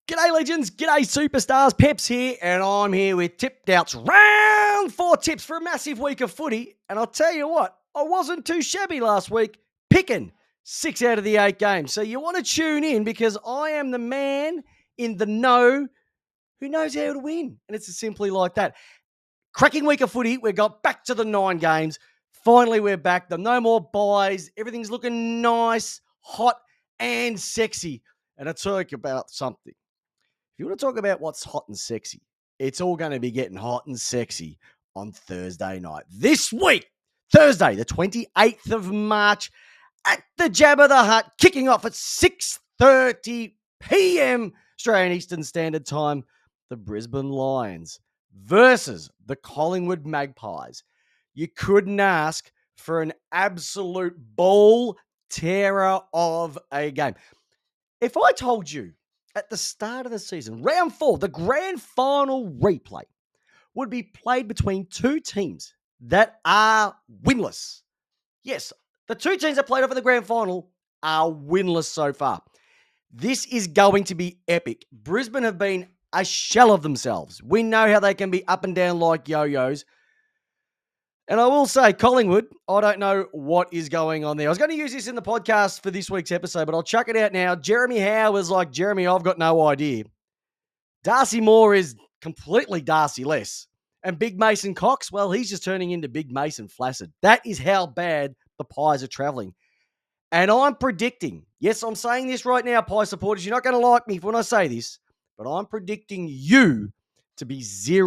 G'day legends, g'day superstars, Peps here, and I'm here with Tip Doubt's round 4 tips for a massive week of footy. And I'll tell you what, I wasn't too shabby last week, picking 6 out of the 8 games. So you want to tune in because I am the man in the know who knows how to win. And it's as simply like that. Cracking week of footy, we got back to the 9 games. Finally, we're back. No more buys. Everything's looking nice, hot, and sexy. And I'll talk about something. If you want to talk about what's hot and sexy, it's all going to be getting hot and sexy on Thursday night. This week, Thursday, the 28th of March, at the Jabba the Hutt, kicking off at 6:30 p.m. Australian Eastern Standard Time, the Brisbane Lions versus the Collingwood Magpies. You couldn't ask for an absolute ball terror of a game. If I told you at the start of the season, round 4, the grand final replay would be played between 2 teams that are winless. Yes, the 2 teams that played off in the grand final are winless so far. This is going to be epic. Brisbane have been a shell of themselves. We know how they can be up and down like yo-yos. And I will say, Collingwood, I don't know what is going on there. I was going to use this in the podcast for this week's episode, but I'll chuck it out now. Jeremy Howe was like, Jeremy, I've got no idea. Darcy Moore is completely Darcy-less. And Big Mason Cox, well, he's just turning into Big Mason Flaccid. That is how bad the Pies are travelling. And I'm predicting, yes, I'm saying this right now, Pie supporters, you're not going to like me when I say this, but I'm predicting you to be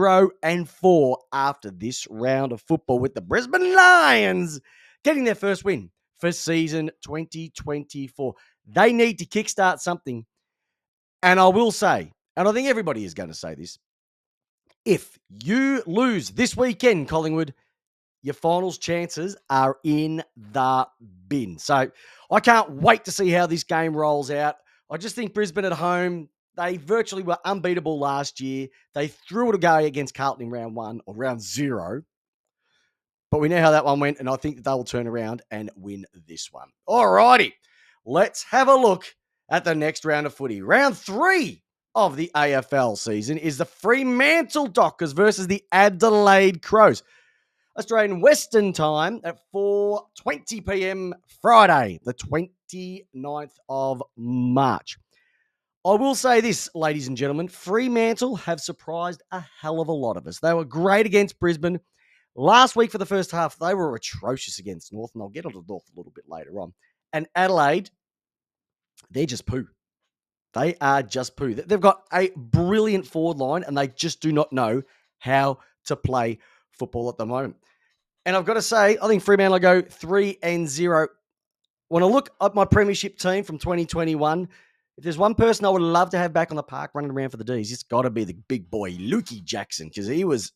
0-4 after this round of football with the Brisbane Lions getting their first win for season 2024. They need to kickstart something. And I will say, and I think everybody is going to say this, if you lose this weekend, Collingwood, your finals chances are in the bin. So I can't wait to see how this game rolls out. I just think Brisbane at home, they virtually were unbeatable last year. They threw it away against Carlton in round 1 or round 0. But we know how that one went, and I think that they will turn around and win this one. All righty, let's have a look at the next round of footy. Round 3 of the AFL season is the Fremantle Dockers versus the Adelaide Crows. Australian Western Time at 4:20 p.m. Friday, the 29th of March. I will say this, ladies and gentlemen, Fremantle have surprised a hell of a lot of us. They were great against Brisbane. Last week for the first half, they were atrocious against North, and I'll get onto North a little bit later on. And Adelaide, they're just poo. They are just poo. They've got a brilliant forward line, and they just do not know how to play football at the moment. And I've got to say, I think Fremantle will go 3-0. When I look at my premiership team from 2021, if there's one person I would love to have back on the park running around for the D's, it's got to be the big boy, Lukey Jackson, because he was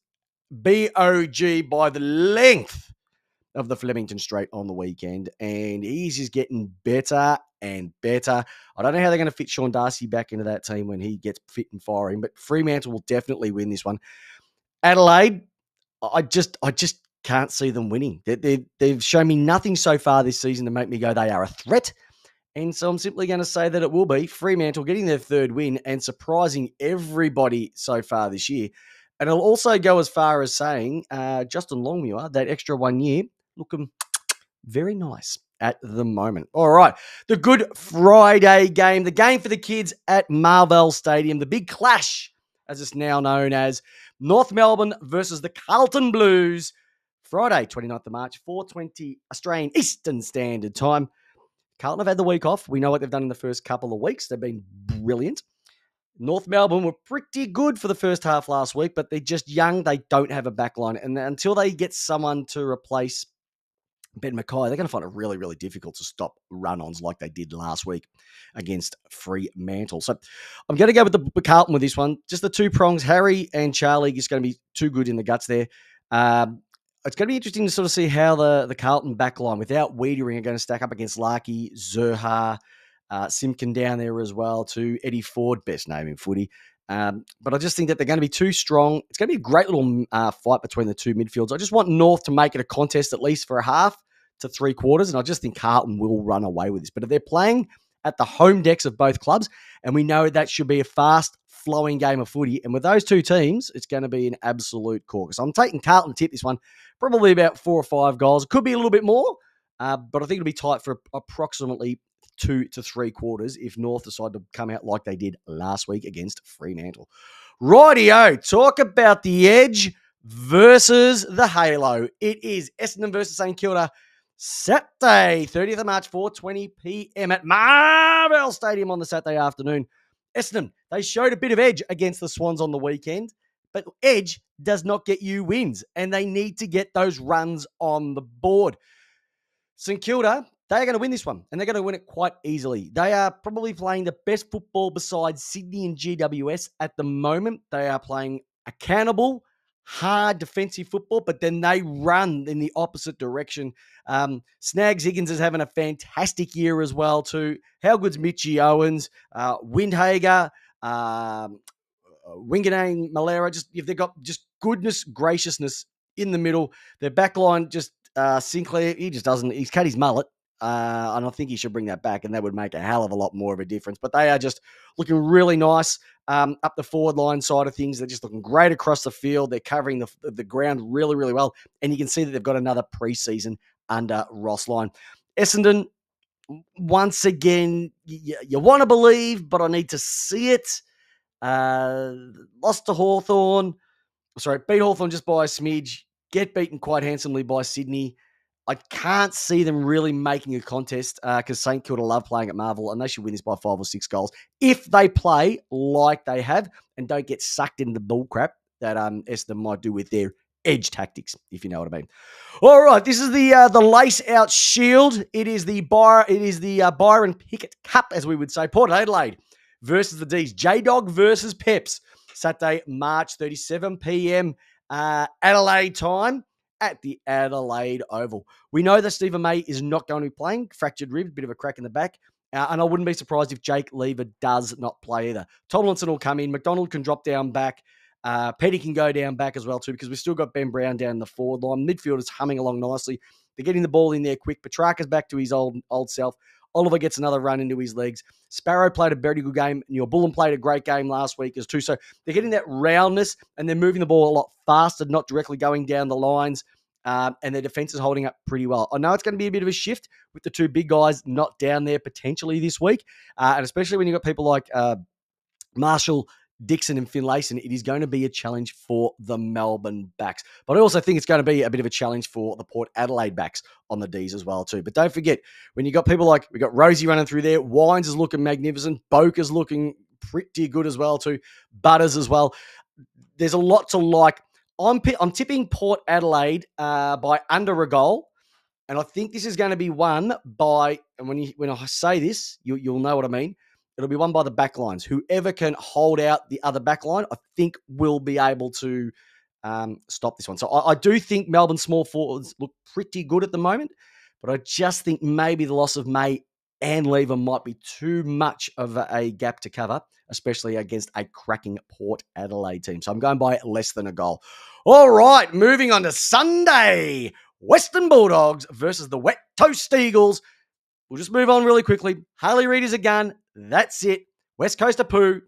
BOG by the length of the Flemington Straight on the weekend, and he's just getting better and better. I don't know how they're going to fit Sean Darcy back into that team when he gets fit and firing, but Fremantle will definitely win this one. Adelaide, I just can't see them winning. They've shown me nothing so far this season to make me go they are a threat. And so I'm simply going to say that it will be Fremantle getting their 3rd win and surprising everybody so far this year. And I'll also go as far as saying Justin Longmuir, that extra 1 year, looking very nice at the moment. All right, the Good Friday game, the game for the kids at Marvel Stadium, the big clash, as it's now known as, North Melbourne versus the Carlton Blues, Friday, 29th of March, 4:20 Australian Eastern Standard Time. Carlton have had the week off. We know what they've done in the first couple of weeks. They've been brilliant. North Melbourne were pretty good for the first half last week, but they're just young. They don't have a backline. And until they get someone to replace Ben Mackay, they're going to find it really, really difficult to stop run-ons like they did last week against Fremantle. So I'm going to go with the Carlton with this one. Just the 2 prongs. Harry and Charlie is going to be too good in the guts there. It's going to be interesting to sort of see how the Carlton backline without Wiedering are going to stack up against Larkey, Zurha, Simpkin down there as well too. Eddie Ford, best name in footy. But I just think that they're going to be too strong. It's going to be a great little fight between the 2 midfields. I just want North to make it a contest at least for a half to 3 quarters, and I just think Carlton will run away with this. But if they're playing at the home decks of both clubs, and we know that should be a fast-flowing game of footy. And with those two teams, it's going to be an absolute corker. So I'm taking Carlton to tip this one, probably about 4 or 5 goals. It could be a little bit more, but I think it'll be tight for approximately 2 to 3 quarters if North decide to come out like they did last week against Fremantle. Rightio, talk about the edge versus the halo. It is Essendon versus St Kilda, Saturday, 30th of March, 4:20 p.m. at Marvel Stadium on the Saturday afternoon. Essendon, they showed a bit of edge against the Swans on the weekend, but edge does not get you wins, and they need to get those runs on the board. St Kilda, they are going to win this one, and they're going to win it quite easily. They are probably playing the best football besides Sydney and GWS at the moment. They are playing accountable, hard defensive football, but then they run in the opposite direction. Snags Higgins is having a fantastic year as well too. How good's Mitchie Owens, Windhager, Winganang, Malera? If they've got just goodness, graciousness in the middle. Their backline just Sinclair, he just doesn't. He's cut his mullet. And I think he should bring that back, and that would make a hell of a lot more of a difference. But they are just looking really nice up the forward line side of things. They're just looking great across the field. They're covering the ground really, really well. And you can see that they've got another preseason under Ross Lyon. Essendon, once again, you want to believe, but I need to see it. Lost to Hawthorn. Beat Hawthorn just by a smidge. Get beaten quite handsomely by Sydney. I can't see them really making a contest because St Kilda love playing at Marvel, and they should win this by 5 or 6 goals if they play like they have and don't get sucked into the bullcrap that Essendon might do with their edge tactics, if you know what I mean. All right, this is the Lace Out Shield. It is the Byron Pickett Cup, as we would say. Port Adelaide versus the D's. J-Dog versus Peps. Saturday, March 37 p.m. Adelaide time at the Adelaide Oval. We know that Stephen May is not going to be playing. Fractured rib, bit of a crack in the back. And I wouldn't be surprised if Jake Lever does not play either. Tomlinson will come in. McDonald can drop down back. Petty can go down back as well too, because we've still got Ben Brown down the forward line. Midfield is humming along nicely. They're getting the ball in there quick. Petrarca's back to his old self. Oliver gets another run into his legs. Sparrow played a very good game. Neil Bullen played a great game last week as too. So they're getting that roundness, and they're moving the ball a lot faster, not directly going down the lines. And their defense is holding up pretty well. I know it's going to be a bit of a shift with the two big guys not down there potentially this week. And especially when you've got people like Marshall, Dixon and Finlayson, it is going to be a challenge for the Melbourne backs. But I also think it's going to be a bit of a challenge for the Port Adelaide backs on the Ds as well too. But don't forget, when you got people like, we got Rosie running through there, Wines is looking magnificent, Boker's looking pretty good as well too, Butters as well. There's a lot to like. I'm tipping Port Adelaide by under a goal. And I think this is going to be won by, and when I say this, you'll know what I mean. It'll be won by the back lines. Whoever can hold out the other back line, I think will be able to stop this one. So I do think Melbourne small forwards look pretty good at the moment, but I just think maybe the loss of May and Lever might be too much of a gap to cover, especially against a cracking Port Adelaide team. So I'm going by less than a goal. All right, moving on to Sunday. Western Bulldogs versus the Wet Toast Eagles. We'll just move on really quickly. Harley Reid is a gun. That's it. West Coast of poo.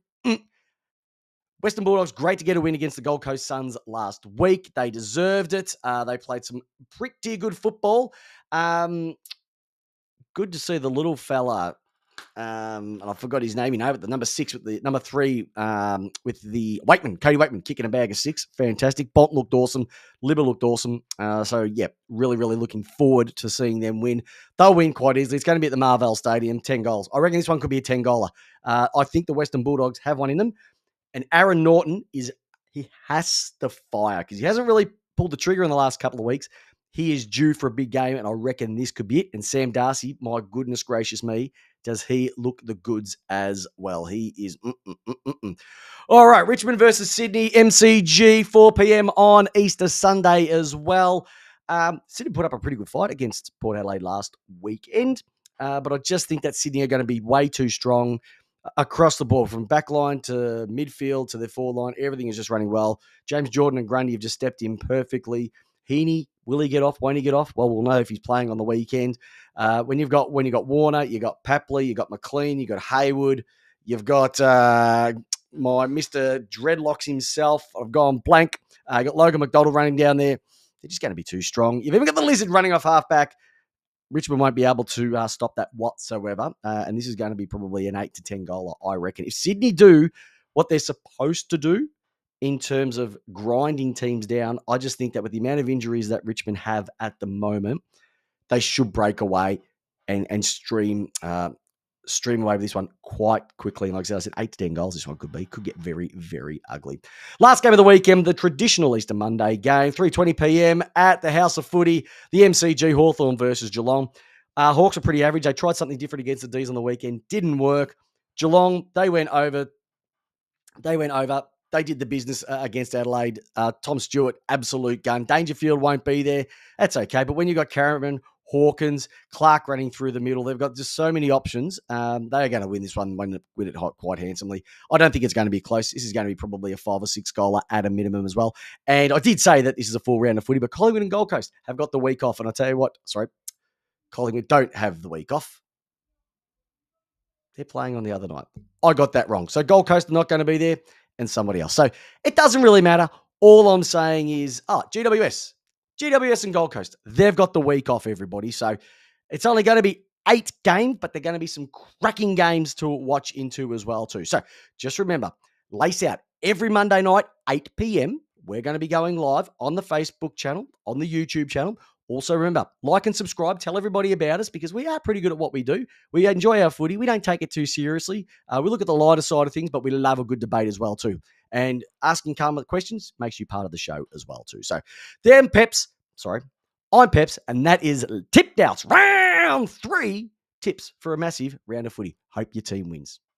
Western Bulldogs, great to get a win against the Gold Coast Suns last week. They deserved it. They played some pretty good football. Good to see the little fella. And I forgot his name, but the number 6 with the number 3 with the Wakeman, Cody Wakeman, kicking a bag of 6. Fantastic. Bolt looked awesome. Libba looked awesome. So, yeah, really, really looking forward to seeing them win. They'll win quite easily. It's going to be at the Marvel Stadium, 10 goals. I reckon this one could be a 10-goaler. I think the Western Bulldogs have one in them. And Aaron Norton he has to fire because he hasn't really pulled the trigger in the last couple of weeks. He is due for a big game, and I reckon this could be it. And Sam Darcy, my goodness gracious me, does he look the goods as well? He is. All right, Richmond versus Sydney, MCG, 4 p.m. on Easter Sunday as well. Sydney put up a pretty good fight against Port Adelaide last weekend, but I just think that Sydney are going to be way too strong across the board, from backline to midfield to their forward line. Everything is just running well. James Jordan and Grundy have just stepped in perfectly. Heaney, Will he get off? Won't he get off? Well, we'll know if he's playing on the weekend. When you've got Warner, you got Papley, you got McLean, you got Hayward, you've got my Mr. Dreadlocks himself. I've gone blank. You got Logan McDonald running down there. They're just going to be too strong. You've even got the Lizard running off halfback. Richmond won't be able to stop that whatsoever. And this is going to be probably an 8 to 10 goaler, I reckon. If Sydney do what they're supposed to do in terms of grinding teams down, I just think that with the amount of injuries that Richmond have at the moment, they should break away and stream away with this one quite quickly. And like I said, 8 to 10 goals this one could get very, very ugly. Last game of the weekend, the traditional Easter Monday game, 3:20 p.m. at the House of Footy, the MCG, Hawthorn versus Geelong. Hawks are pretty average. They tried something different against the D's on the weekend. Didn't work. Geelong, they went over. They did the business against Adelaide. Tom Stewart, absolute gun. Dangerfield won't be there. That's okay. But when you've got Caravan, Hawkins, Clark running through the middle, they've got just so many options. They are going to win this one, win it quite handsomely. I don't think it's going to be close. This is going to be probably a 5 or 6 goaler at a minimum as well. And I did say that this is a full round of footy, but Collingwood and Gold Coast have got the week off. And I tell you what, Collingwood don't have the week off. They're playing on the other night. I got that wrong. So Gold Coast are not going to be there and somebody else. So it doesn't really matter. All I'm saying is, GWS and Gold Coast, they've got the week off, everybody. So it's only going to be 8 games, but they're going to be some cracking games to watch into as well too. So just remember, lace out every Monday night, 8 p.m. We're going to be going live on the Facebook channel, on the YouTube channel. Also, remember, like and subscribe. Tell everybody about us because we are pretty good at what we do. We enjoy our footy. We don't take it too seriously. We look at the lighter side of things, but we love a good debate as well too. And asking calm questions makes you part of the show as well too. So, I'm Peps, and that is Tipped Outs Round 3 tips for a massive round of footy. Hope your team wins.